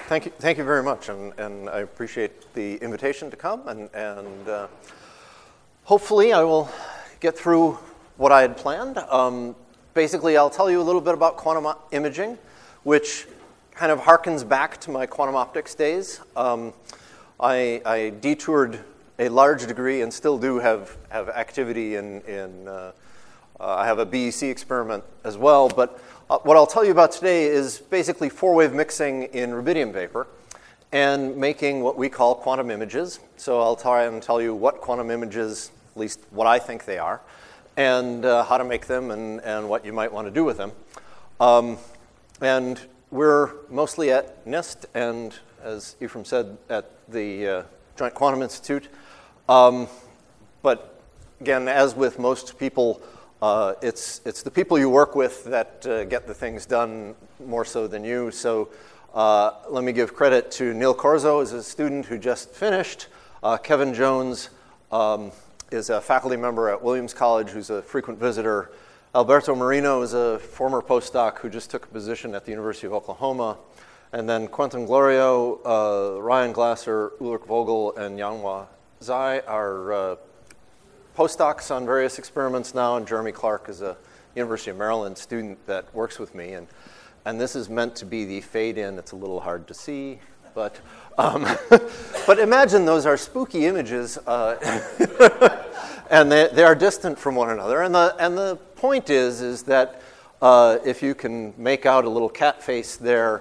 Thank you very much, and I appreciate the invitation to come, and hopefully I will get through what I had planned. Basically, I'll tell you a little bit about quantum imaging, which kind of harkens back to my quantum optics days. I detoured a large degree and still do have activity in I have a BEC experiment as well, but what I'll tell you about today is basically four-wave mixing in rubidium vapor and making what we call quantum images. So I'll try and tell you what quantum images, at least what I think they are, and how to make them and what you might want to do with them. And we're mostly at NIST and, as Ephraim said, at the Joint Quantum Institute. But again, as with most people, it's the people you work with that get the things done more so than you. So let me give credit to Neil Corzo as a student who just finished. Kevin Jones is a faculty member at Williams College who's a frequent visitor. Alberto Marino is a former postdoc who just took a position at the University of Oklahoma. And then Quentin Glorio, Ryan Glasser, Ulrich Vogel, and Yanhua Zhai are postdocs on various experiments now, and Jeremy Clark is a University of Maryland student that works with me. And this is meant to be the fade-in. It's a little hard to see, but imagine those are spooky images, and they are distant from one another. And the point is that if you can make out a little cat face there,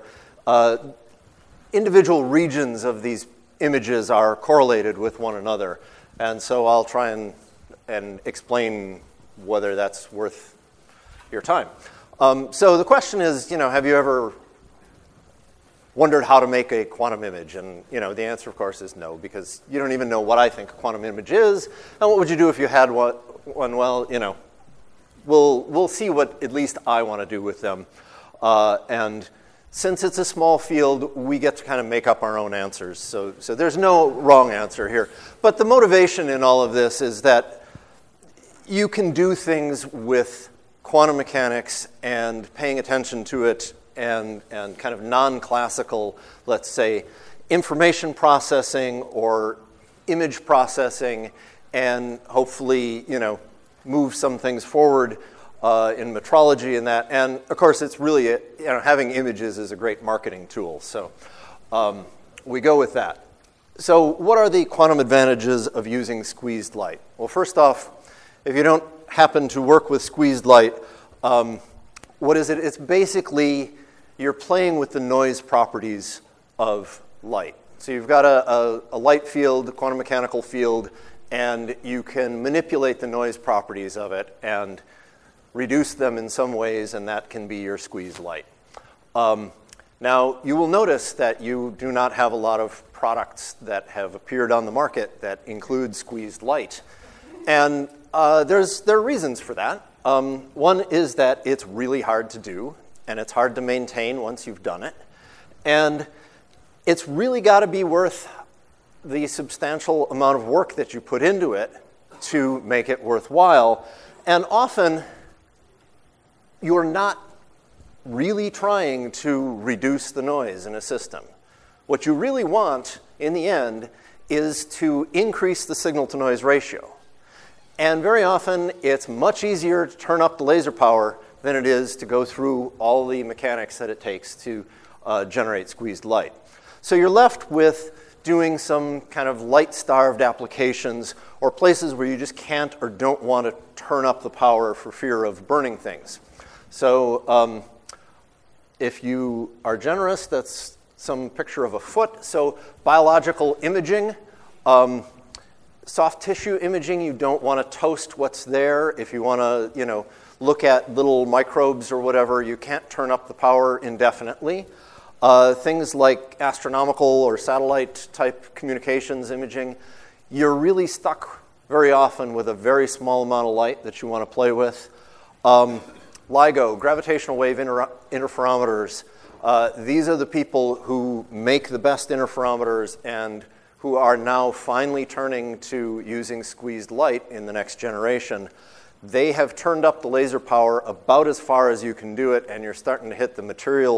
individual regions of these images are correlated with one another. And so I'll try and explain whether that's worth your time. So the question is, have you ever wondered how to make a quantum image? And the answer, of course, is no, because you don't even know what I think a quantum image is. And what would you do if you had one? Well, we'll see what at least I want to do with them. And since it's a small field, we get to kind of make up our own answers. So there's no wrong answer here. But the motivation in all of this is that you can do things with quantum mechanics and paying attention to it and kind of non-classical, let's say, information processing or image processing, and hopefully, move some things forward in metrology and that. And of course, it's really, having images is a great marketing tool. So we go with that. So what are the quantum advantages of using squeezed light? Well, first off, if you don't happen to work with squeezed light, what is it? It's basically you're playing with the noise properties of light. So you've got a light field, a quantum mechanical field, and you can manipulate the noise properties of it and reduce them in some ways, and that can be your squeezed light. Now, you will notice that you do not have a lot of products that have appeared on the market that include squeezed light. And there are reasons for that. One is that it's really hard to do, and it's hard to maintain once you've done it. And it's really got to be worth the substantial amount of work that you put into it to make it worthwhile. And often, you're not really trying to reduce the noise in a system. What you really want, in the end, is to increase the signal-to-noise ratio. And very often, it's much easier to turn up the laser power than it is to go through all the mechanics that it takes to generate squeezed light. So you're left with doing some kind of light-starved applications or places where you just can't or don't want to turn up the power for fear of burning things. So if you are generous, that's some picture of a foot. So biological imaging. Soft tissue imaging, you don't want to toast what's there. If you want to, look at little microbes or whatever, you can't turn up the power indefinitely. Things like astronomical or satellite-type communications imaging, you're really stuck very often with a very small amount of light that you want to play with. LIGO, gravitational wave interferometers. These are the people who make the best interferometers and who are now finally turning to using squeezed light in the next generation. They have turned up the laser power about as far as you can do it, and you're starting to hit the materials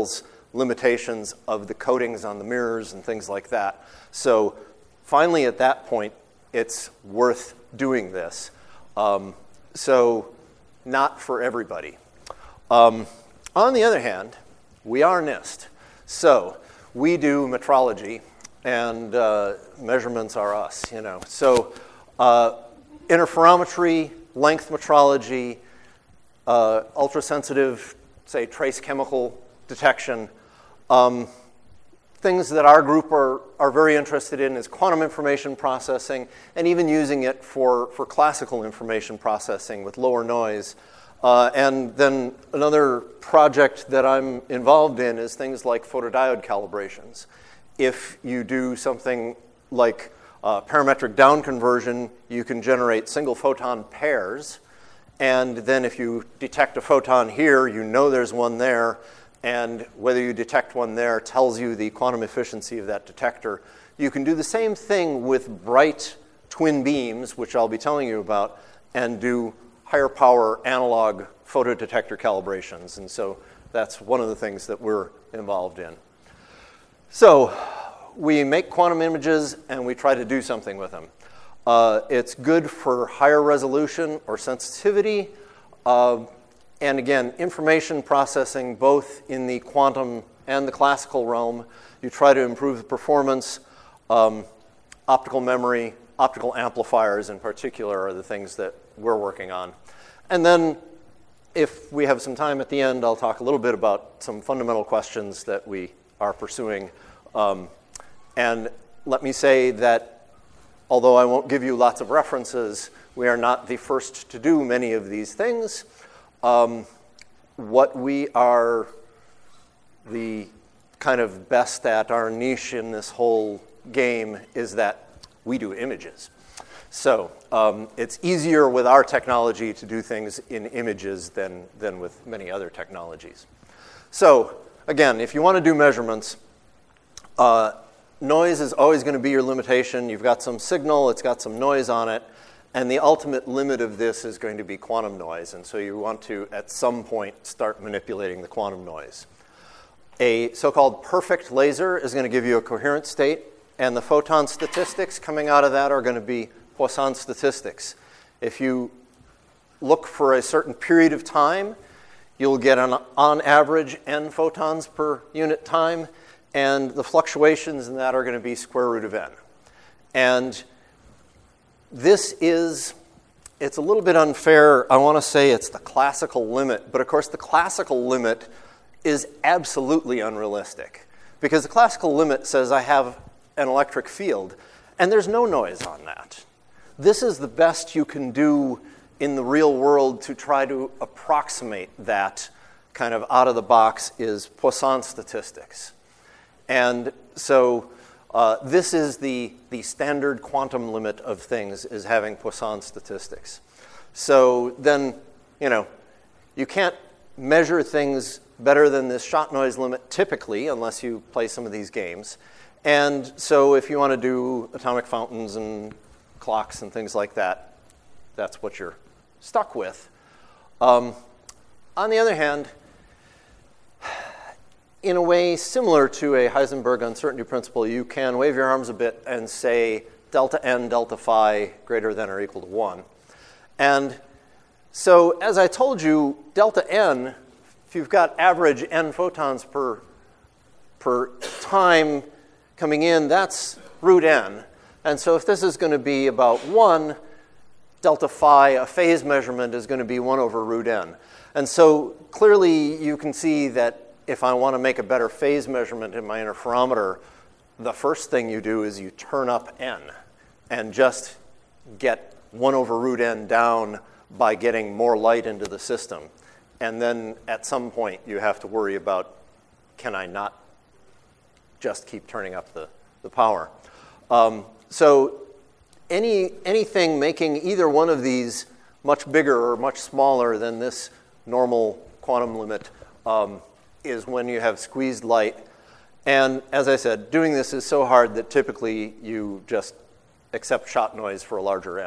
limitations of the coatings on the mirrors and things like that. So finally, at that point, it's worth doing this. So not for everybody. On the other hand, we are NIST. So we do metrology, and measurements are us, you know. So interferometry, length metrology, ultrasensitive, say, trace chemical detection. Things that our group are very interested in is quantum information processing, and even using it for classical information processing with lower noise. And then another project that I'm involved in is things like photodiode calibrations. If you do something like parametric down conversion, you can generate single photon pairs. And then if you detect a photon here, you know there's one there. And whether you detect one there tells you the quantum efficiency of that detector. You can do the same thing with bright twin beams, which I'll be telling you about, and do higher power analog photodetector calibrations. And so that's one of the things that we're involved in. So we make quantum images, and we try to do something with them. It's good for higher resolution or sensitivity. And again, information processing both in the quantum and the classical realm. You try to improve the performance. Optical memory, optical amplifiers in particular are the things that we're working on. And then if we have some time at the end, I'll talk a little bit about some fundamental questions that we are pursuing. And let me say that although I won't give you lots of references, we are not the first to do many of these things. What we are the kind of best at, our niche in this whole game, is that we do images. So it's easier with our technology to do things in images than with many other technologies. So again, if you want to do measurements, noise is always going to be your limitation. You've got some signal, it's got some noise on it. And the ultimate limit of this is going to be quantum noise. And so you want to, at some point, start manipulating the quantum noise. A so-called perfect laser is going to give you a coherent state. And the photon statistics coming out of that are going to be Poisson statistics. If you look for a certain period of time, you'll get, on average, n photons per unit time. And the fluctuations in that are going to be square root of n. And this is, it's a little bit unfair. I want to say it's the classical limit. But of course, the classical limit is absolutely unrealistic. Because the classical limit says I have an electric field. And there's no noise on that. This is the best you can do in the real world to try to approximate that kind of out of the box is Poisson statistics. And so this is the standard quantum limit of things, is having Poisson statistics. So then, you know, you can't measure things better than this shot noise limit typically, unless you play some of these games. And so if you want to do atomic fountains and clocks and things like that, that's what you're stuck with. On the other hand, in a way similar to a Heisenberg uncertainty principle, you can wave your arms a bit and say delta n, delta phi greater than or equal to 1. And so as I told you, delta n, if you've got average n photons per time coming in, that's root n. And so if this is going to be about 1, delta phi, a phase measurement, is going to be 1 over root n. And so clearly you can see that if I want to make a better phase measurement in my interferometer, the first thing you do is you turn up n and just get 1 over root n down by getting more light into the system. And then at some point you have to worry about, can I not just keep turning up the power? So anything making either one of these much bigger or much smaller than this normal quantum limit is when you have squeezed light. And as I said, doing this is so hard that typically you just accept shot noise for a larger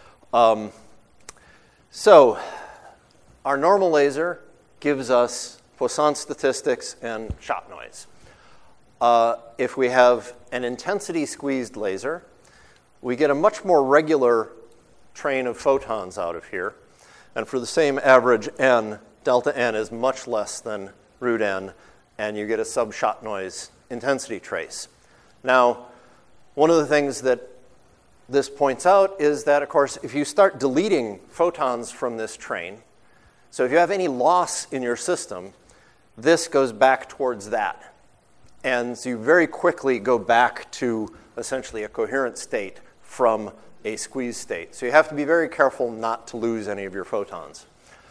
n. So our normal laser gives us Poisson statistics, and shot noise. If we have an intensity squeezed laser, we get a much more regular train of photons out of here. And for the same average n, delta n is much less than root n, and you get a sub-shot noise intensity trace. Now, one of the things that this points out is that, of course, if you start deleting photons from this train, so if you have any loss in your system, this goes back towards that. And so you very quickly go back to essentially a coherent state from a squeeze state. So you have to be very careful not to lose any of your photons.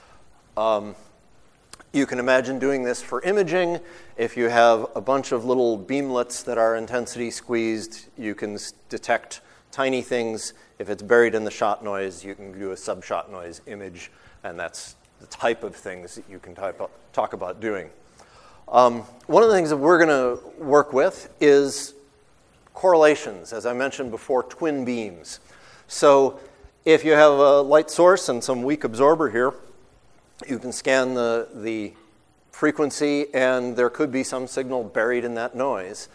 You can imagine doing this for imaging. If you have a bunch of little beamlets that are intensity squeezed, you can detect tiny things. If it's buried in the shot noise, you can do a sub-shot noise image, and that's the type of things that you can talk about doing. One of the things that we're going to work with is correlations, as I mentioned before, twin beams. So if you have a light source and some weak absorber here, you can scan the frequency, and there could be some signal buried in that noise.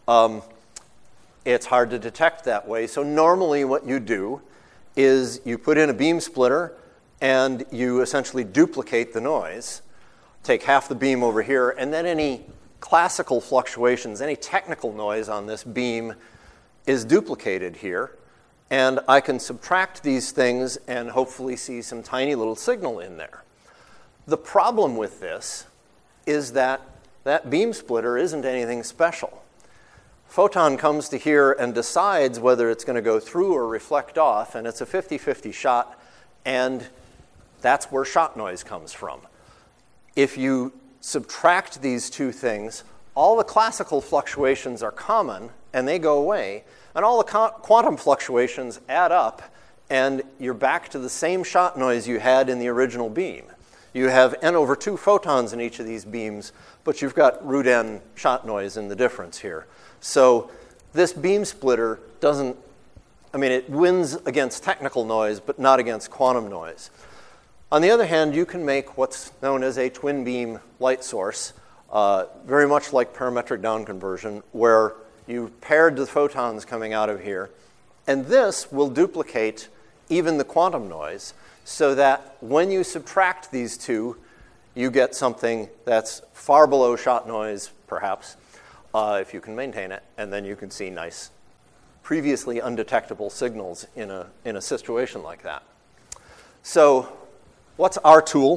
It's hard to detect that way. So normally what you do is you put in a beam splitter, and you essentially duplicate the noise, take half the beam over here, and then any classical fluctuations, any technical noise on this beam is duplicated here. And I can subtract these things and hopefully see some tiny little signal in there. The problem with this is that that beam splitter isn't anything special. Photon comes to here and decides whether it's going to go through or reflect off, and it's a 50-50 shot, and that's where shot noise comes from. If you subtract these two things, all the classical fluctuations are common, and they go away, and all the quantum fluctuations add up, and you're back to the same shot noise you had in the original beam. You have n over 2 photons in each of these beams, but you've got root n shot noise in the difference here. So this beam splitter doesn't, it wins against technical noise, but not against quantum noise. On the other hand, you can make what's known as a twin beam light source, very much like parametric down conversion, where you paired the photons coming out of here, and this will duplicate even the quantum noise, so that when you subtract these two, you get something that's far below shot noise, perhaps, if you can maintain it, and then you can see nice, previously undetectable signals in a situation like that. So what's our tool?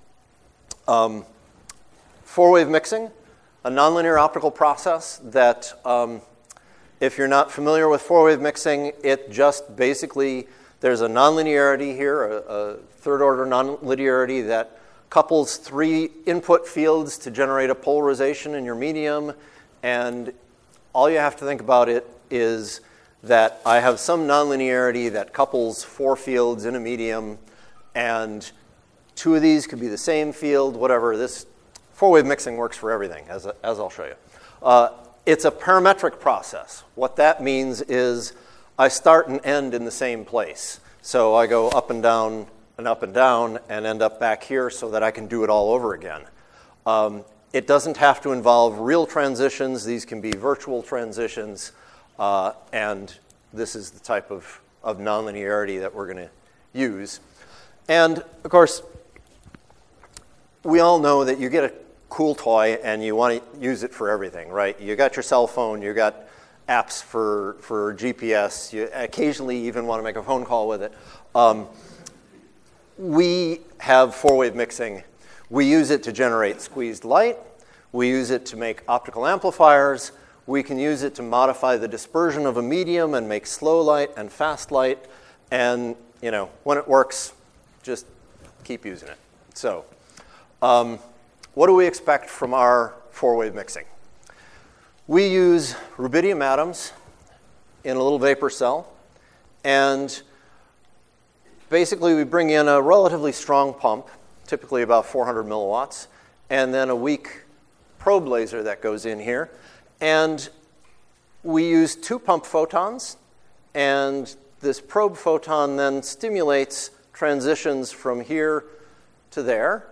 Four-wave mixing, a nonlinear optical process that, if you're not familiar with four-wave mixing, it just basically, there's a nonlinearity here, a third-order nonlinearity that couples 3 input fields to generate a polarization in your medium, and all you have to think about it is that I have some nonlinearity that couples 4 fields in a medium, and 2 of these could be the same field, whatever. This four-wave mixing works for everything, as I'll show you. It's a parametric process. What that means is I start and end in the same place. So I go up and down and end up back here so that I can do it all over again. It doesn't have to involve real transitions. These can be virtual transitions. And this is the type of nonlinearity that we're going to use. And, of course, we all know that you get a cool toy and you want to use it for everything, right? You got your cell phone, you got apps for GPS, you occasionally even want to make a phone call with it. We have four-wave mixing. We use it to generate squeezed light. We use it to make optical amplifiers. We can use it to modify the dispersion of a medium and make slow light and fast light. And, when it works, just keep using it. So, what do we expect from our four-wave mixing? We use rubidium atoms in a little vapor cell, and basically we bring in a relatively strong pump, typically about 400 milliwatts, and then a weak probe laser that goes in here. And we use 2 pump photons, and this probe photon then stimulates transitions from here to there.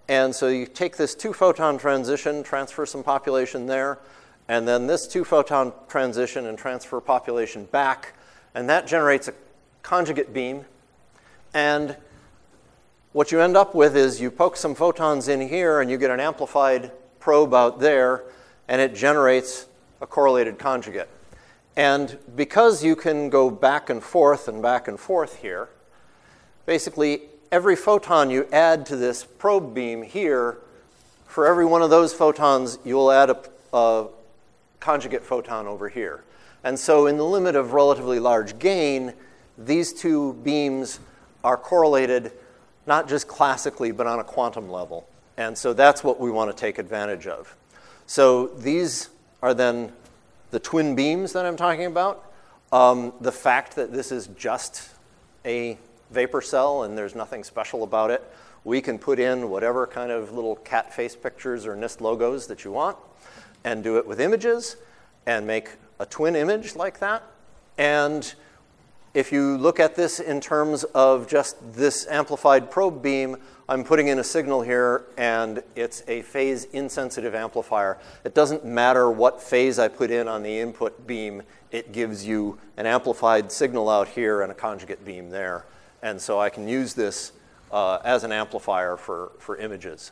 And so you take this 2-photon transition, transfer some population there, and then this 2-photon transition and transfer population back, and that generates a conjugate beam. And what you end up with is you poke some photons in here, and you get an amplified probe out there, and it generates a correlated conjugate. And because you can go back and forth here, basically every photon you add to this probe beam here, for every one of those photons, you'll add a conjugate photon over here. And so in the limit of relatively large gain, these two beams are correlated not just classically, but on a quantum level. And so that's what we want to take advantage of. So these are then the twin beams that I'm talking about. The fact that this is just a vapor cell and there's nothing special about it, we can put in whatever kind of little cat face pictures or NIST logos that you want and do it with images and make a twin image like that. And if you look at this in terms of just this amplified probe beam, I'm putting in a signal here, and it's a phase-insensitive amplifier. It doesn't matter what phase I put in on the input beam. It gives you an amplified signal out here and a conjugate beam there. And so I can use this as an amplifier for images.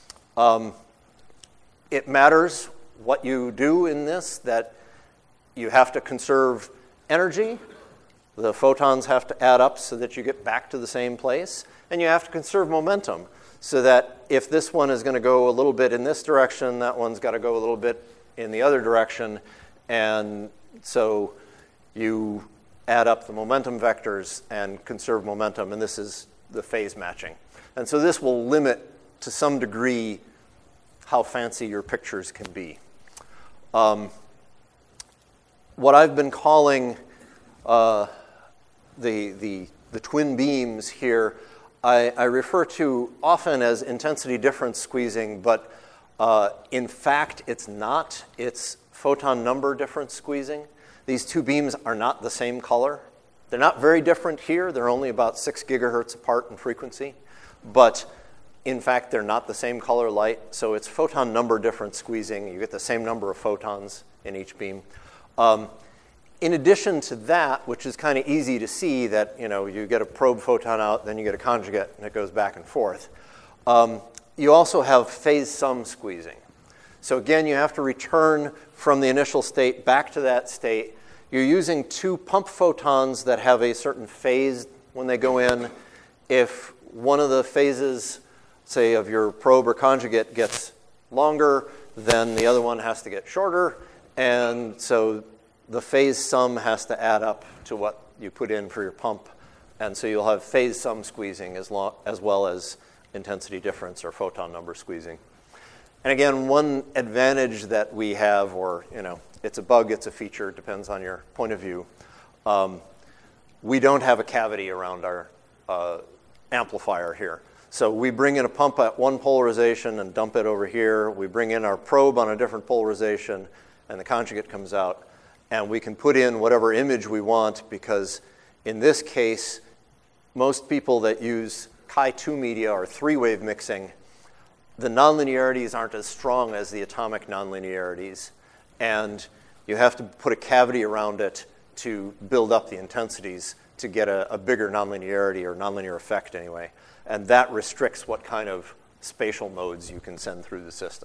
It matters what you do in this, that you have to conserve energy. The photons have to add up so that you get back to the same place. And you have to conserve momentum so that if this one is going to go a little bit in this direction, that one's got to go a little bit in the other direction. And so you add up the momentum vectors and conserve momentum. And this is the phase matching. And so this will limit to some degree how fancy your pictures can be. What I've been calling the twin beams here, I refer to often as intensity difference squeezing, but in fact it's not. It's photon number difference squeezing. These two beams are not the same color. They're not very different here. They're only about 6 gigahertz apart in frequency. But in fact, they're not the same color light. So it's photon number difference squeezing. You get the same number of photons in each beam. In addition to that, which is kind of easy to see, that you get a probe photon out, then you get a conjugate, and it goes back and forth. You also have phase sum squeezing. So again, you have to return from the initial state back to that state. You're using 2 pump photons that have a certain phase when they go in. If one of the phases, say, of your probe or conjugate gets longer, then the other one has to get shorter. And so the phase sum has to add up to what you put in for your pump. And so you'll have phase sum squeezing as well as intensity difference or photon number squeezing. And again, one advantage that we have, or it's a bug, it's a feature, it depends on your point of view. We don't have a cavity around our amplifier here. So we bring in a pump at one polarization and dump it over here. We bring in our probe on a different polarization, and the conjugate comes out. And we can put in whatever image we want, because in this case, most people that use Chi2 media or 3-wave mixing, the nonlinearities aren't as strong as the atomic nonlinearities. And you have to put a cavity around it to build up the intensities to get a bigger nonlinearity or nonlinear effect anyway. And that restricts what kind of spatial modes you can send through the system.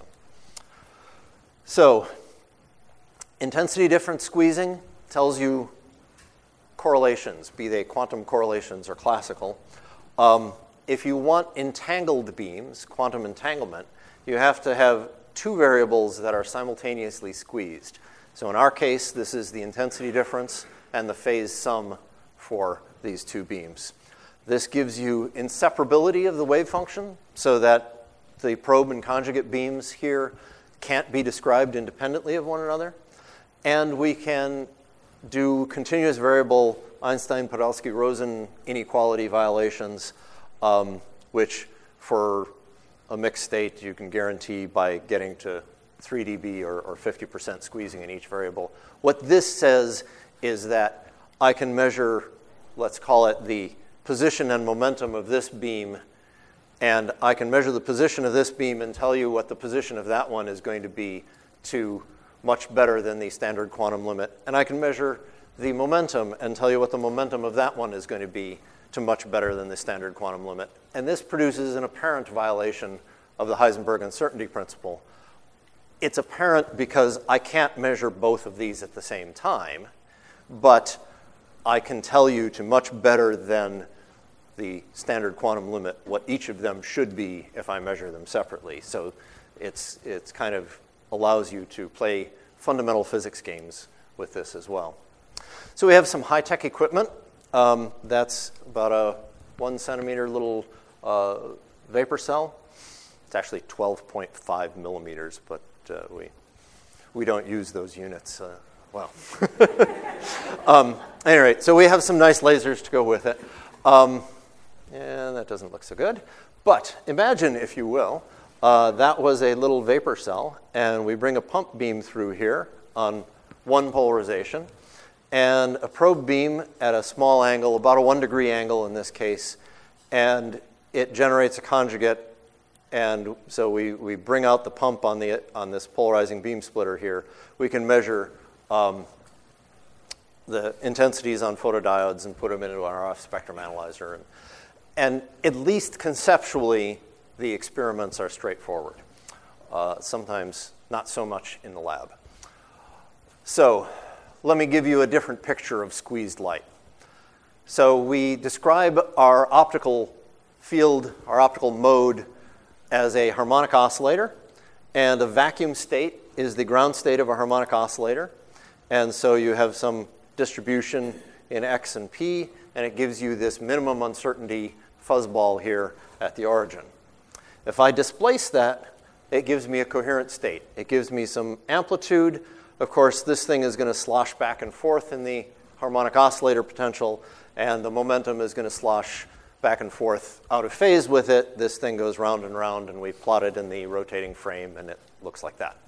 So intensity difference squeezing tells you correlations, be they quantum correlations or classical. If you want entangled beams, quantum entanglement, you have to have 2 variables that are simultaneously squeezed. So in our case, this is the intensity difference and the phase sum for these 2 beams. This gives you inseparability of the wave function so that the probe and conjugate beams here can't be described independently of one another. And we can do continuous variable Einstein-Podolsky-Rosen inequality violations, which for a mixed state you can guarantee by getting to 3 dB or 50% squeezing in each variable. What this says is that I can measure, let's call it the position and momentum of this beam And I can measure the position of this beam and tell you what the position of that one is going to be to much better than the standard quantum limit. And I can measure the momentum and tell you what the momentum of that one is going to be to much better than the standard quantum limit. And this produces an apparent violation of the Heisenberg uncertainty principle. It's apparent because I can't measure both of these at the same time, but I can tell you to much better than the standard quantum limit what each of them should be if I measure them separately. So it's kind of allows you to play fundamental physics games with this as well. So we have some high-tech equipment. That's about a 1 centimeter little vapor cell. It's actually 12.5 millimeters, but we don't use those units well. Anyway, so we have some nice lasers to go with it. And that doesn't look so good. But imagine, if you will, that was a little vapor cell, and we bring a pump beam through here on one polarization, and a probe beam at a small angle, about a 1 degree angle in this case, and it generates a conjugate. And so we bring out the pump on this polarizing beam splitter here. We can measure the intensities on photodiodes and put them into our RF spectrum analyzer. And at least conceptually, the experiments are straightforward. Sometimes not so much in the lab. So let me give you a different picture of squeezed light. So we describe our optical field, our optical mode, as a harmonic oscillator, and a vacuum state is the ground state of a harmonic oscillator. And so you have some distribution in X and P, and it gives you this minimum uncertainty fuzzball here at the origin. If I displace that, it gives me a coherent state. It gives me some amplitude. Of course, this thing is going to slosh back and forth in the harmonic oscillator potential, and the momentum is going to slosh back and forth out of phase with it. This thing goes round and round, and we plot it in the rotating frame, and it looks like that.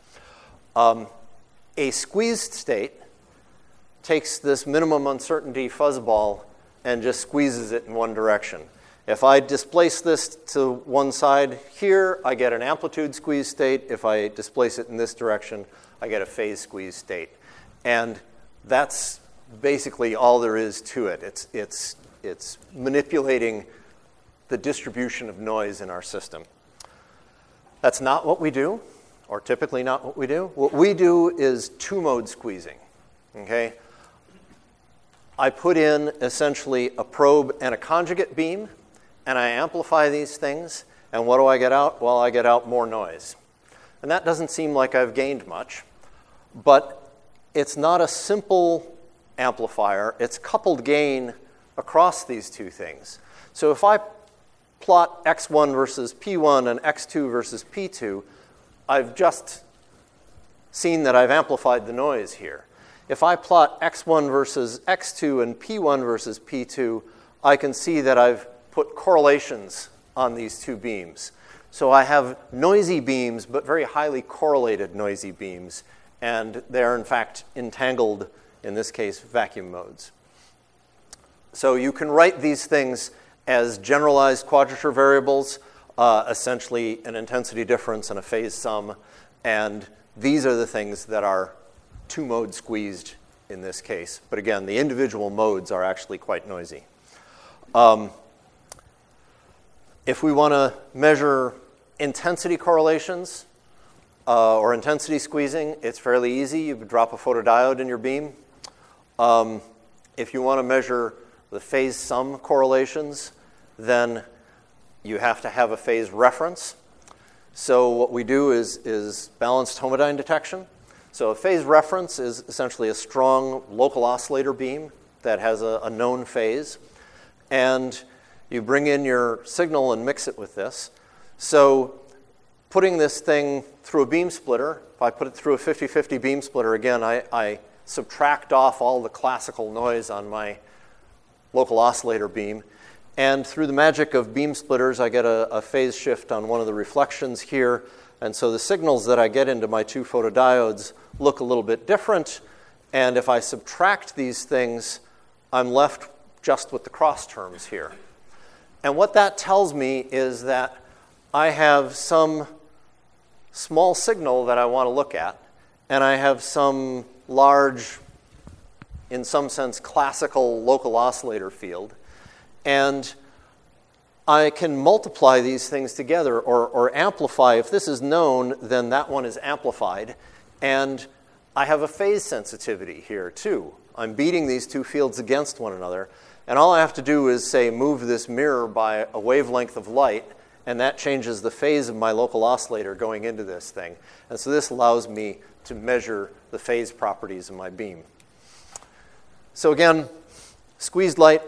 A squeezed state takes this minimum uncertainty fuzzball and just squeezes it in one direction. If I displace this to one side here, I get an amplitude squeeze state. If I displace it in this direction, I get a phase squeeze state. And that's basically all there is to it. It's manipulating the distribution of noise in our system. That's not what we do, or typically not what we do. What we do is two-mode squeezing, okay? I put in essentially a probe and a conjugate beam, and I amplify these things, and what do I get out? Well, I get out more noise. And that doesn't seem like I've gained much, but it's not a simple amplifier. It's coupled gain across these two things. So if I plot x1 versus p1 and x2 versus p2, I've just seen that I've amplified the noise here. If I plot x1 versus x2 and p1 versus p2, I can see that I've put correlations on these two beams. So I have noisy beams, but very highly correlated noisy beams, and they're in fact entangled, in this case, vacuum modes. So you can write these things as generalized quadrature variables, essentially an intensity difference and a phase sum, and these are the things that are two-mode squeezed in this case. But again, the individual modes are actually quite noisy. If we want to measure intensity correlations or intensity squeezing, it's fairly easy. You drop a photodiode in your beam. If you want to measure the phase sum correlations, then you have to have a phase reference. So what we do is balanced homodyne detection. So a phase reference is essentially a strong local oscillator beam that has a known phase. And you bring in your signal and mix it with this. So putting this thing through a beam splitter, if I put it through a 50-50 beam splitter, again, I subtract off all the classical noise on my local oscillator beam. And through the magic of beam splitters, I get a phase shift on one of the reflections here. And so the signals that I get into my two photodiodes look a little bit different. And if I subtract these things, I'm left just with the cross terms here. And what that tells me is that I have some small signal that I want to look at, and I have some large, in some sense, classical local oscillator field. And I can multiply these things together or amplify. If this is known, then that one is amplified. And I have a phase sensitivity here, too. I'm beating these two fields against one another. And all I have to do is, say, move this mirror by a wavelength of light, and that changes the phase of my local oscillator going into this thing. And so this allows me to measure the phase properties of my beam. So again, squeezed light,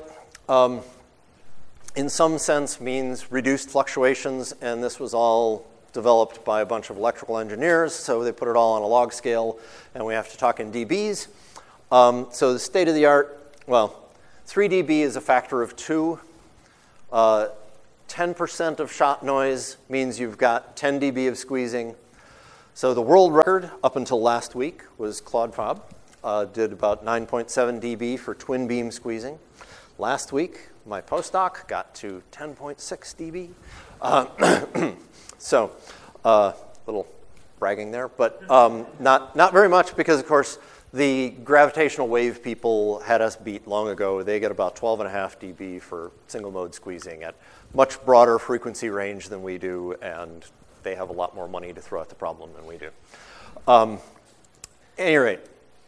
in some sense, means reduced fluctuations, and this was all developed by a bunch of electrical engineers, so they put it all on a log scale, and we have to talk in dBs. So the state of the art, well, 3 dB is a factor of 2. 10% of shot noise means you've got 10 dB of squeezing. So the world record up until last week was Claude Fabre, did about 9.7 dB for twin beam squeezing. Last week, my postdoc got to 10.6 dB. So little bragging there, but not very much because, of course, the gravitational wave people had us beat long ago. They get about 12.5 dB for single mode squeezing at much broader frequency range than we do, and they have a lot more money to throw at the problem than we do. At any rate,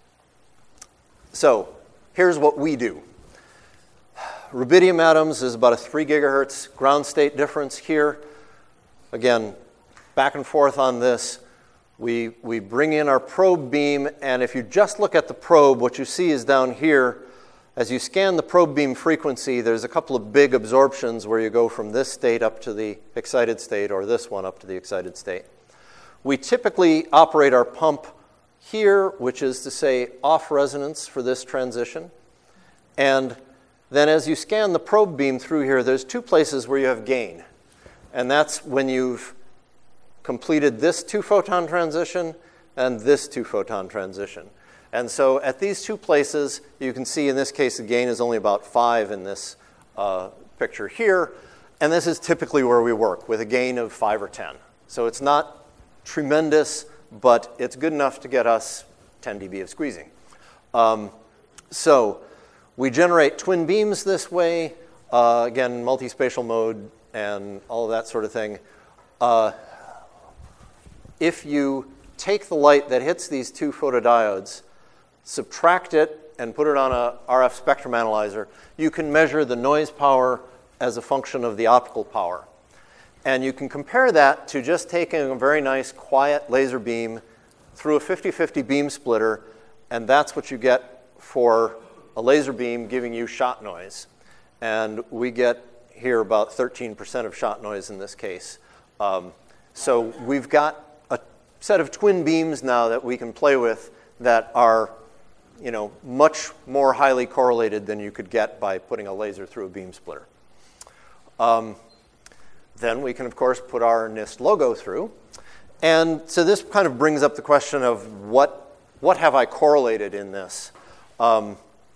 so here's what we do. Rubidium atoms is about a 3 gigahertz ground state difference here. Again, back and forth on this. We bring in our probe beam, and if you just look at the probe, what you see is down here, as you scan the probe beam frequency, there's a couple of big absorptions where you go from this state up to the excited state, or this one up to the excited state. We typically operate our pump here, which is to say off resonance for this transition. And then as you scan the probe beam through here, there's 2 places where you have gain. And that's when you've completed this 2-photon transition and this 2-photon transition. And so at these 2 places, you can see in this case the gain is only about 5 in this picture here. And this is typically where we work, with a gain of 5 or 10. So it's not tremendous, but it's good enough to get us 10 dB of squeezing. So we generate twin beams this way, again, multispatial mode and all of that sort of thing. If you take the light that hits these 2 photodiodes, subtract it, and put it on a RF spectrum analyzer, you can measure the noise power as a function of the optical power. And you can compare that to just taking a very nice, quiet laser beam through a 50-50 beam splitter, and that's what you get for a laser beam giving you shot noise. And we get here about 13% of shot noise in this case. So we've got a set of twin beams now that we can play with that are, much more highly correlated than you could get by putting a laser through a beam splitter. Then we can, of course, put our NIST logo through. And so this kind of brings up the question of what have I correlated in this? If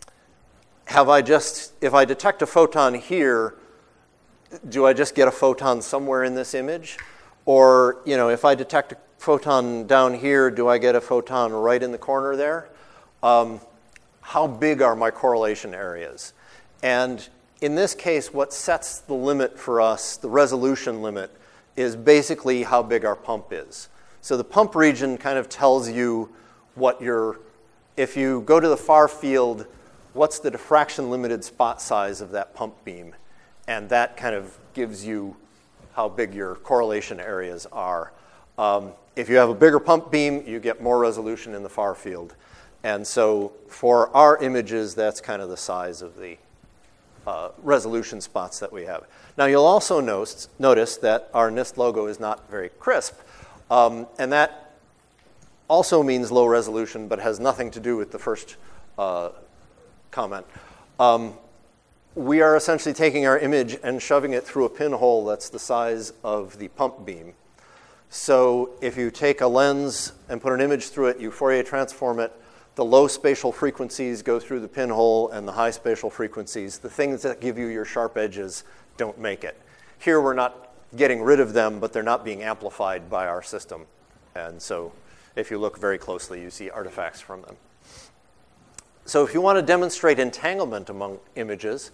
I detect a photon here, do I just get a photon somewhere in this image? Or, if I detect a photon down here, do I get a photon right in the corner there? How big are my correlation areas? And in this case, what sets the limit for us, the resolution limit, is basically how big our pump is. So the pump region kind of tells you if you go to the far field, what's the diffraction-limited spot size of that pump beam? And that kind of gives you how big your correlation areas are. If you have a bigger pump beam, you get more resolution in the far field. And so for our images, that's kind of the size of the resolution spots that we have. Now, you'll also notice that our NIST logo is not very crisp. And that also means low resolution, but has nothing to do with the first comment. We are essentially taking our image and shoving it through a pinhole that's the size of the pump beam. So if you take a lens and put an image through it, you Fourier transform it, the low spatial frequencies go through the pinhole, and the high spatial frequencies, the things that give you your sharp edges, don't make it. Here we're not getting rid of them, but they're not being amplified by our system. And so if you look very closely, you see artifacts from them. So if you want to demonstrate entanglement among images,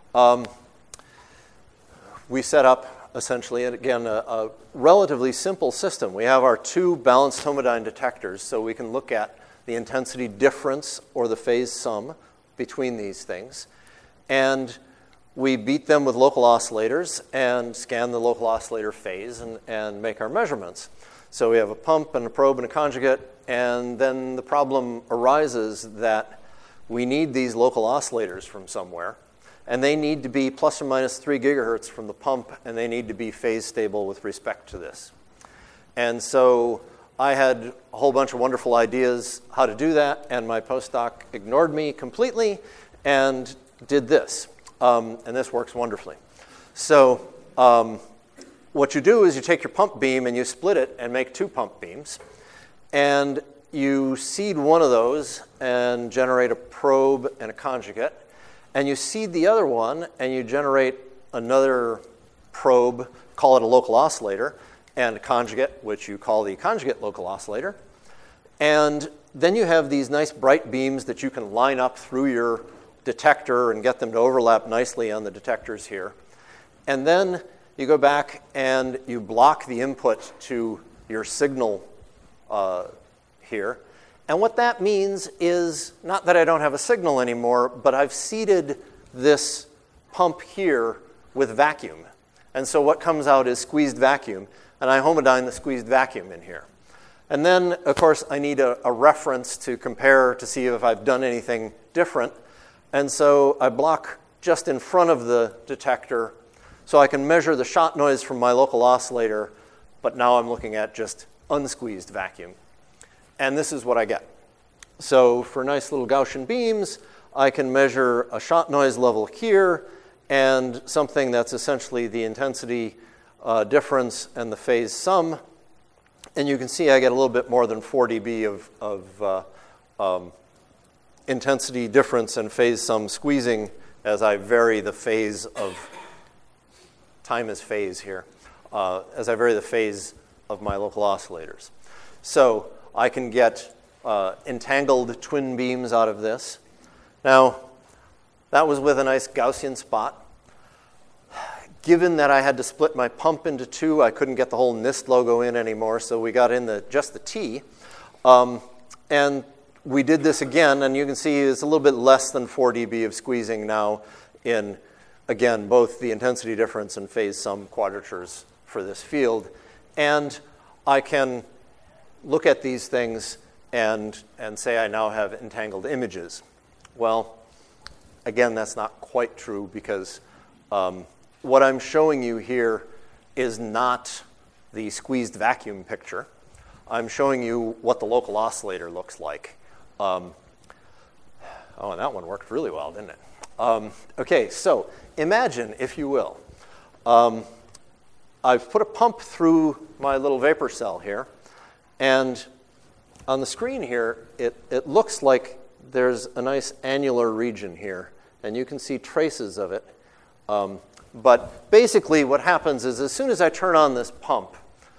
we set up essentially, again, a relatively simple system. We have our two balanced homodyne detectors, so we can look at the intensity difference or the phase sum between these things. And we beat them with local oscillators and scan the local oscillator phase and make our measurements. So we have a pump and a probe and a conjugate, and then the problem arises that we need these local oscillators from somewhere, and they need to be plus or minus 3 gigahertz from the pump, and they need to be phase stable with respect to this. And so I had a whole bunch of wonderful ideas how to do that, and my postdoc ignored me completely and did this. And this works wonderfully. So what you do is you take your pump beam and you split it and make 2 pump beams. And you seed one of those and generate a probe and a conjugate. And you seed the other one and you generate another probe, call it a local oscillator, and a conjugate, which you call the conjugate local oscillator. And then you have these nice bright beams that you can line up through your detector and get them to overlap nicely on the detectors here. And then you go back and you block the input to your signal here. And what that means is not that I don't have a signal anymore, but I've seeded this pump here with vacuum. And so what comes out is squeezed vacuum, and I homodyne the squeezed vacuum in here. And then, of course, I need a reference to compare to see if I've done anything different. And so I block just in front of the detector so I can measure the shot noise from my local oscillator, but now I'm looking at just unsqueezed vacuum. And this is what I get. So for nice little Gaussian beams, I can measure a shot noise level here and something that's essentially the intensity difference and the phase sum. And you can see I get a little bit more than 4 dB of intensity difference and phase sum squeezing as I vary the phase of, time is phase here, as I vary the phase of my local oscillators. So I can get entangled twin beams out of this. Now, that was with a nice Gaussian spot. Given that I had to split my pump into 2, I couldn't get the whole NIST logo in anymore, so we got in just the T. And we did this again, and you can see it's a little bit less than 4 dB of squeezing now in, again, both the intensity difference and phase sum quadratures for this field. And I can look at these things and say I now have entangled images. Well, again, that's not quite true because what I'm showing you here is not the squeezed vacuum picture. I'm showing you what the local oscillator looks like. Oh, and that one worked really well, didn't it? Okay, so imagine, if you will, I've put a pump through my little vapor cell here, and on the screen here, it looks like there's a nice annular region here, and you can see traces of it. But basically what happens is as soon as I turn on this pump,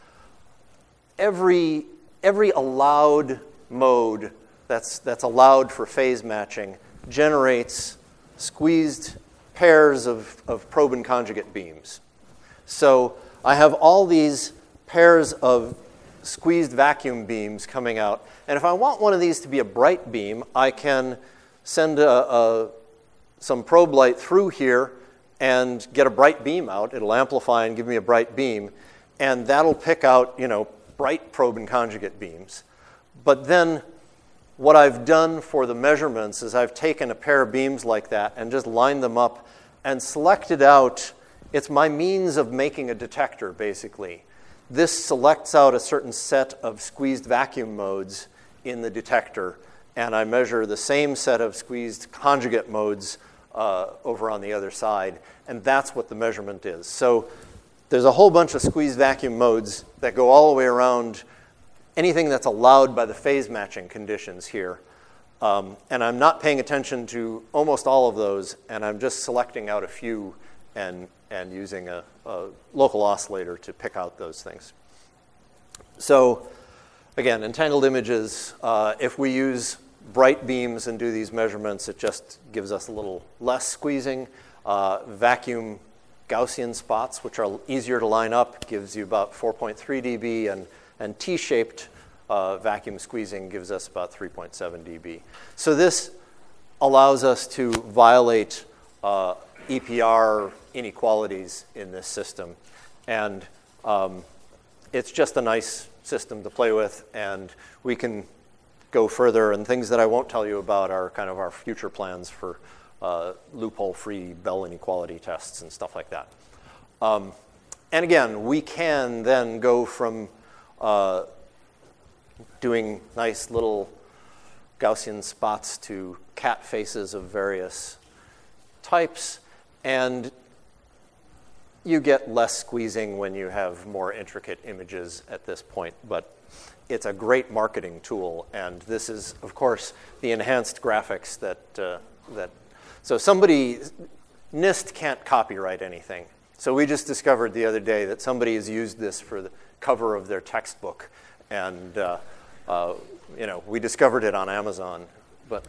every allowed mode that's allowed for phase matching generates squeezed pairs of probe and conjugate beams. So I have all these pairs of squeezed vacuum beams coming out. And if I want one of these to be a bright beam, I can send some probe light through here and get a bright beam out. It'll amplify and give me a bright beam. And that'll pick out, bright probe and conjugate beams. But then what I've done for the measurements is I've taken a pair of beams like that and just lined them up and selected out. It's my means of making a detector, basically. This selects out a certain set of squeezed vacuum modes in the detector, and I measure the same set of squeezed conjugate modes over on the other side, and that's what the measurement is. So there's a whole bunch of squeezed vacuum modes that go all the way around anything that's allowed by the phase matching conditions here. And I'm not paying attention to almost all of those, and I'm just selecting out a few and using a local oscillator to pick out those things. So again, entangled images, if we use bright beams and do these measurements, it just gives us a little less squeezing. Vacuum Gaussian spots, which are easier to line up, gives you about 4.3 dB, and T-shaped vacuum squeezing gives us about 3.7 dB. So this allows us to violate EPR inequalities in this system. And it's just a nice system to play with, and we can go further. And things that I won't tell you about are kind of our future plans for loophole-free Bell inequality tests and stuff like that. And again, we can then go from doing nice little Gaussian spots to cat faces of various types, and you get less squeezing when you have more intricate images at this point, but it's a great marketing tool, and this is, of course, the enhanced graphics so NIST can't copyright anything. So we just discovered the other day that somebody has used this for the cover of their textbook, and we discovered it on Amazon, but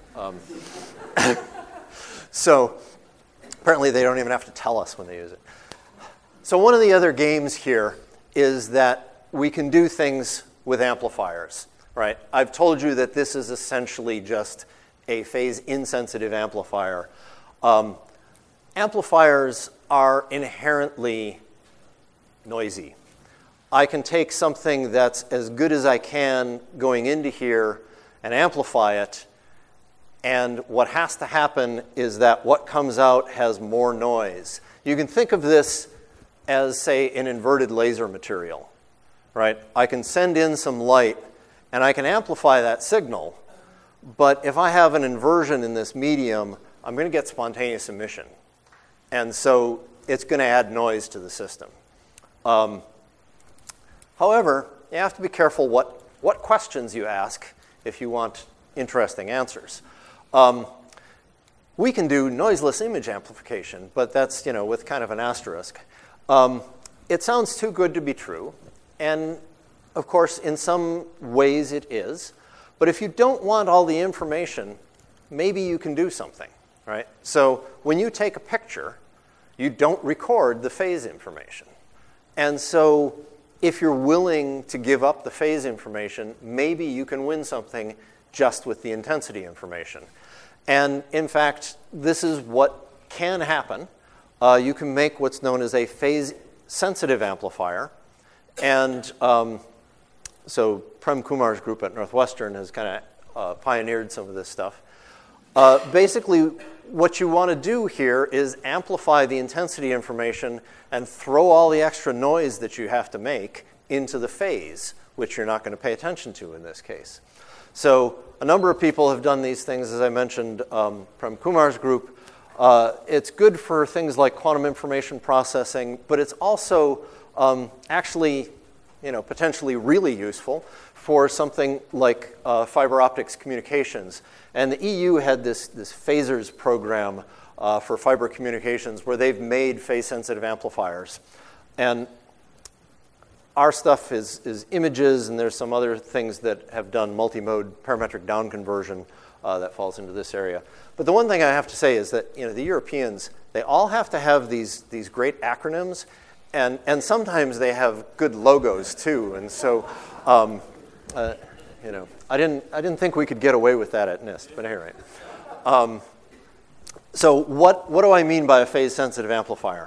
so apparently they don't even have to tell us when they use it. So one of the other games here is that we can do things with amplifiers, right? I've told you that this is essentially just a phase-insensitive amplifier. Amplifiers are inherently noisy. I can take something that's as good as I can going into here and amplify it, and what has to happen is that what comes out has more noise. You can think of this as, say, an inverted laser material, right? I can send in some light, and I can amplify that signal, but if I have an inversion in this medium, I'm going to get spontaneous emission. And so it's going to add noise to the system. However, you have to be careful what questions you ask if you want interesting answers. We can do noiseless image amplification, but that's with kind of an asterisk. It sounds too good to be true, and of course, in some ways it is. But if you don't want all the information, maybe you can do something, right? So when you take a picture, you don't record the phase information. And so if you're willing to give up the phase information, maybe you can win something just with the intensity information. And in fact, this is what can happen. You can make what's known as a phase-sensitive amplifier. And so Prem Kumar's group at Northwestern has kind of pioneered some of this stuff. Basically, what you want to do here is amplify the intensity information and throw all the extra noise that you have to make into the phase, which you're not going to pay attention to in this case. So a number of people have done these things, as I mentioned, Prem Kumar's group. It's good for things like quantum information processing, but it's also actually potentially really useful for something like fiber optics communications. And the EU had this phasers program for fiber communications where they've made phase-sensitive amplifiers. And our stuff is images, and there's some other things that have done multi-mode parametric down conversion that falls into this area. But the one thing I have to say is that the Europeans, they all have to have these great acronyms, and sometimes they have good logos too. And so, I didn't think we could get away with that at NIST, but anyway. So what do I mean by a phase-sensitive amplifier?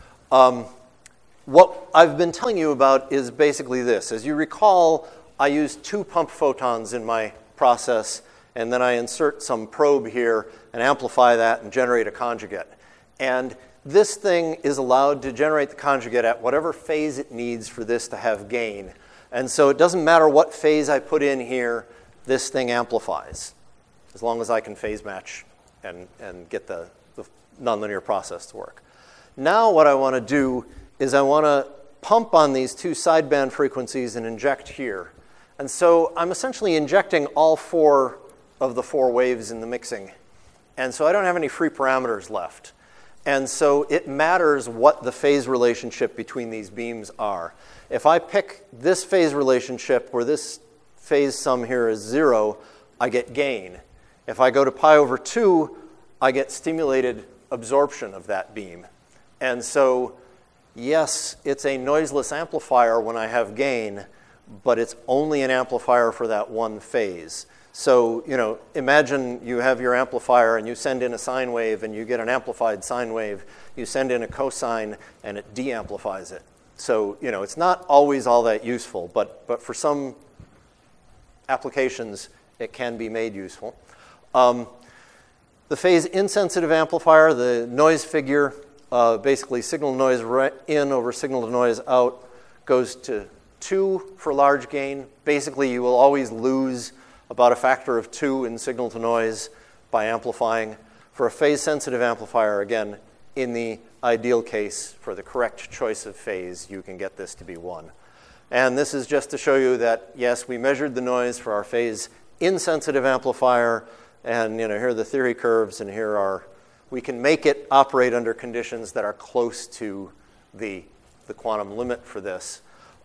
What I've been telling you about is basically this. As you recall, I use 2 pump photons in my process, and then I insert some probe here and amplify that and generate a conjugate. And this thing is allowed to generate the conjugate at whatever phase it needs for this to have gain. And so it doesn't matter what phase I put in here, this thing amplifies, as long as I can phase match and get the nonlinear process to work. Now what I want to do is I want to pump on these 2 sideband frequencies and inject here. And so I'm essentially injecting all 4 of the 4 waves in the mixing. And so I don't have any free parameters left. And so it matters what the phase relationship between these beams are. If I pick this phase relationship where this phase sum here is 0, I get gain. If I go to pi over 2, I get stimulated absorption of that beam. And so, yes, it's a noiseless amplifier when I have gain, but it's only an amplifier for that one phase. So, imagine you have your amplifier and you send in a sine wave and you get an amplified sine wave. You send in a cosine and it de-amplifies it. So, it's not always all that useful, but for some applications, it can be made useful. The phase insensitive amplifier, the noise figure, basically signal to noise in over signal to noise out, goes to 2 for large gain. Basically, you will always lose about a factor of 2 in signal to noise by amplifying. For a phase-sensitive amplifier, again, in the ideal case, for the correct choice of phase, you can get this to be 1. And this is just to show you that, yes, we measured the noise for our phase-insensitive amplifier, and here are the theory curves, and here are, we can make it operate under conditions that are close to the quantum limit for this.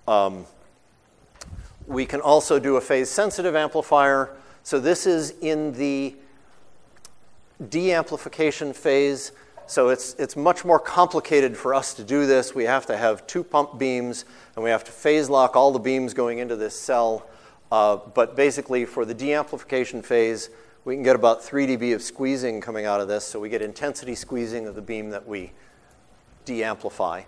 We can also do a phase-sensitive amplifier. So this is in the de-amplification phase. So it's much more complicated for us to do this. We have to have 2 pump beams, and we have to phase lock all the beams going into this cell. But basically, for the de-amplification phase, we can get about 3 dB of squeezing coming out of this. So we get intensity squeezing of the beam that we de-amplify.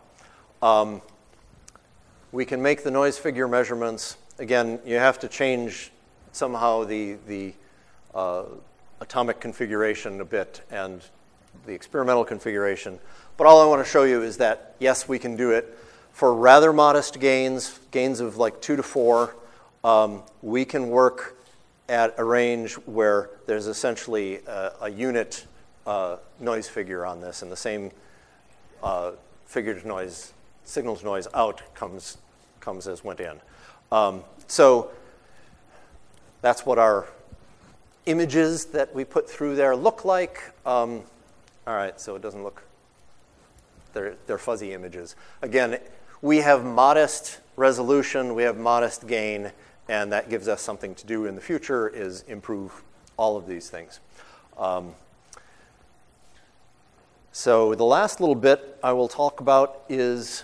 We can make the noise figure measurements. Again, you have to change somehow the atomic configuration a bit and the experimental configuration. But all I want to show you is that, yes, we can do it. For rather modest gains of like 2 to 4, we can work at a range where there's essentially a unit noise figure on this, and the same figure to noise, signal to noise out comes as went in. So that's what our images that we put through there look like. All right, so it doesn't look, they're fuzzy images. Again, we have modest resolution, we have modest gain, and that gives us something to do in the future, is improve all of these things. So the last little bit I will talk about is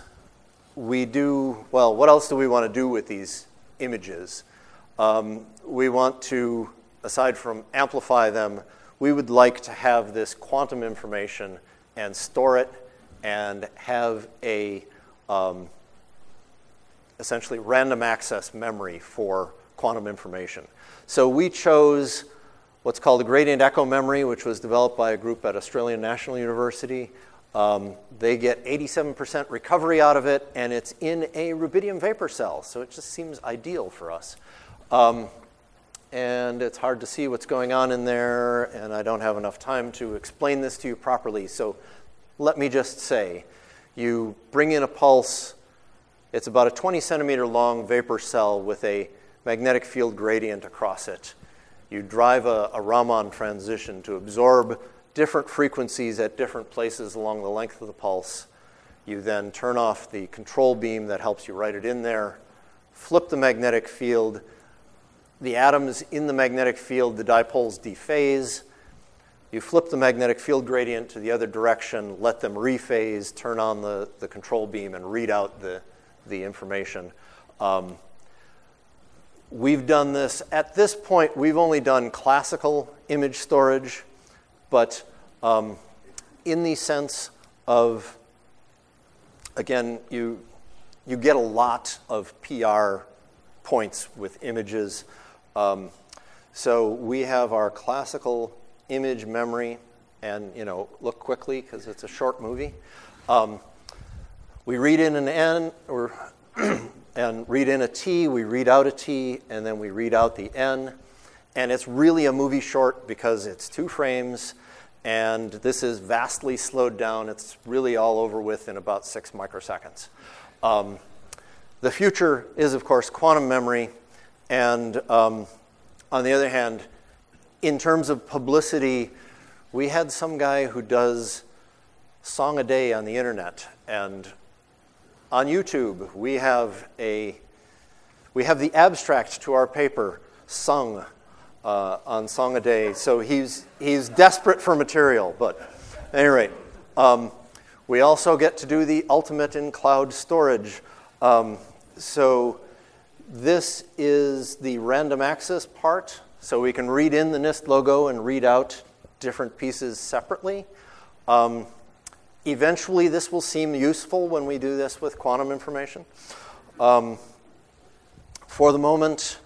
what else do we want to do with these images? We want to, aside from amplify them, we would like to have this quantum information and store it and have a essentially random access memory for quantum information. So we chose what's called a gradient echo memory, which was developed by a group at Australian National University. They get 87% recovery out of it, and it's in a rubidium vapor cell, so it just seems ideal for us. And it's hard to see what's going on in there, and I don't have enough time to explain this to you properly, so let me just say, you bring in a pulse. It's about a 20 centimeter long vapor cell with a magnetic field gradient across it. You drive a Raman transition to absorb different frequencies at different places along the length of the pulse. You then turn off the control beam that helps you write it in there, flip the magnetic field. The atoms in the magnetic field, the dipoles dephase. You flip the magnetic field gradient to the other direction, let them rephase, turn on the control beam, and read out the information. We've done this. At this point, we've only done classical image storage, but in the sense of, again, you get a lot of PR points with images. So we have our classical image memory, and look quickly because it's a short movie. We read in an N and read in a T, we read out a T, and then we read out the N. And it's really a movie short because it's 2 frames, and this is vastly slowed down. It's really all over with in about 6 microseconds. The future is, of course, quantum memory. And on the other hand, in terms of publicity, we had some guy who does song a day on the internet. And on YouTube, we have the abstract to our paper sung on Song a Day. So he's desperate for material. But at any rate, we also get to do the ultimate in cloud storage. So this is the random access part. So we can read in the NIST logo and read out different pieces separately. Eventually, this will seem useful when we do this with quantum information. For the moment,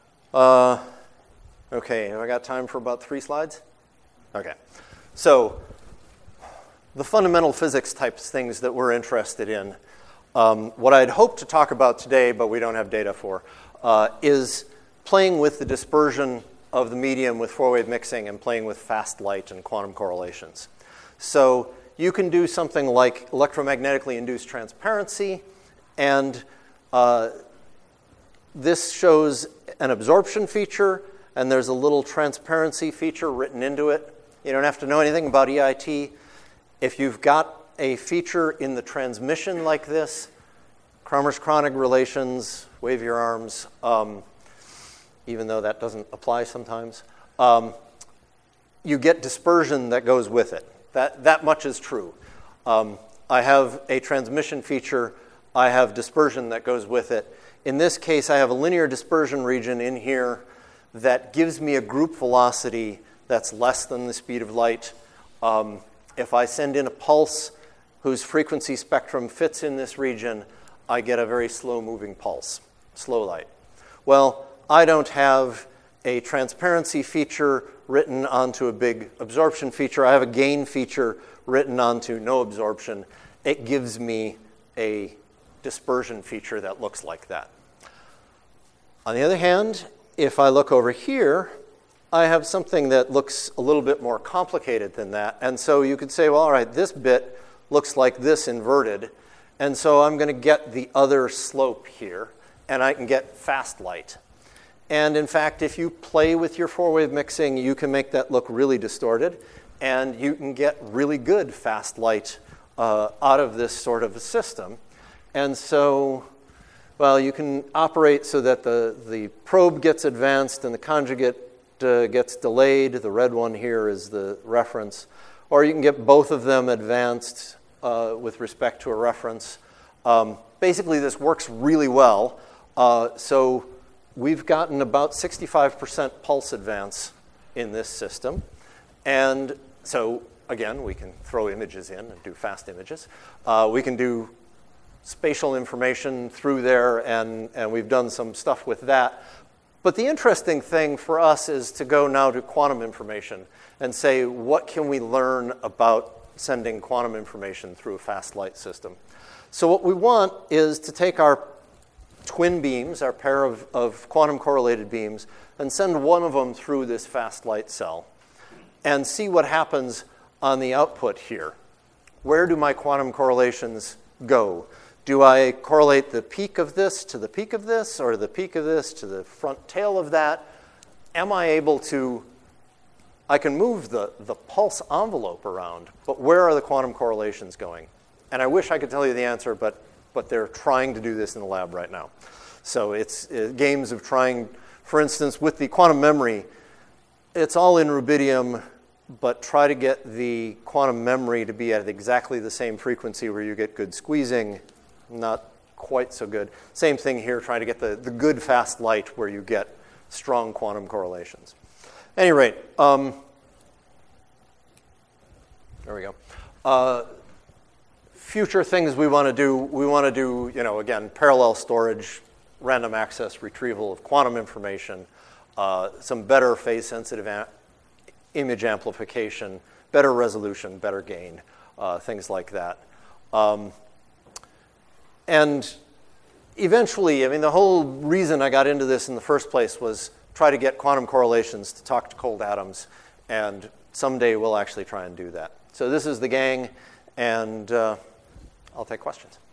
okay, have I got time for about 3 slides? Okay. So the fundamental physics types things that we're interested in, what I'd hoped to talk about today, but we don't have data for, is playing with the dispersion of the medium with 4-wave mixing and playing with fast light and quantum correlations. So you can do something like electromagnetically induced transparency, and this shows an absorption feature, and there's a little transparency feature written into it. You don't have to know anything about EIT. If you've got a feature in the transmission like this, Kramers-Kronig relations, wave your arms, even though that doesn't apply sometimes, you get dispersion that goes with it. That much is true. I have a transmission feature. I have dispersion that goes with it. In this case, I have a linear dispersion region in here that gives me a group velocity that's less than the speed of light. If I send in a pulse whose frequency spectrum fits in this region, I get a very slow-moving pulse, slow light. Well, I don't have a transparency feature written onto a big absorption feature. I have a gain feature written onto no absorption. It gives me a dispersion feature that looks like that. On the other hand, if I look over here, I have something that looks a little bit more complicated than that. And so you could say, well, all right, this bit looks like this inverted. And so I'm going to get the other slope here, and I can get fast light. And in fact, if you play with your 4-wave mixing, you can make that look really distorted, and you can get really good fast light out of this sort of a system. And so, well, you can operate so that the probe gets advanced and the conjugate gets delayed. The red one here is the reference. Or you can get both of them advanced with respect to a reference. Basically, this works really well. So we've gotten about 65% pulse advance in this system. And so, again, we can throw images in and do fast images. We can do spatial information through there, and we've done some stuff with that. But the interesting thing for us is to go now to quantum information and say, what can we learn about sending quantum information through a fast light system? So what we want is to take our twin beams, our pair of quantum correlated beams, and send one of them through this fast light cell and see what happens on the output here. Where do my quantum correlations go? Do I correlate the peak of this to the peak of this, or the peak of this to the front tail of that? Am I able to, I can move the pulse envelope around, but where are the quantum correlations going? And I wish I could tell you the answer, but they're trying to do this in the lab right now. So it's games of trying, for instance, with the quantum memory, it's all in rubidium, but try to get the quantum memory to be at exactly the same frequency where you get good squeezing. Not quite so good. Same thing here, trying to get the good fast light where you get strong quantum correlations. At any rate, there we go. Future things we want to do, again, parallel storage, random access retrieval of quantum information, some better phase-sensitive image amplification, better resolution, better gain, things like that. And eventually, the whole reason I got into this in the first place was try to get quantum correlations to talk to cold atoms, and someday we'll actually try and do that. So this is the gang, and I'll take questions.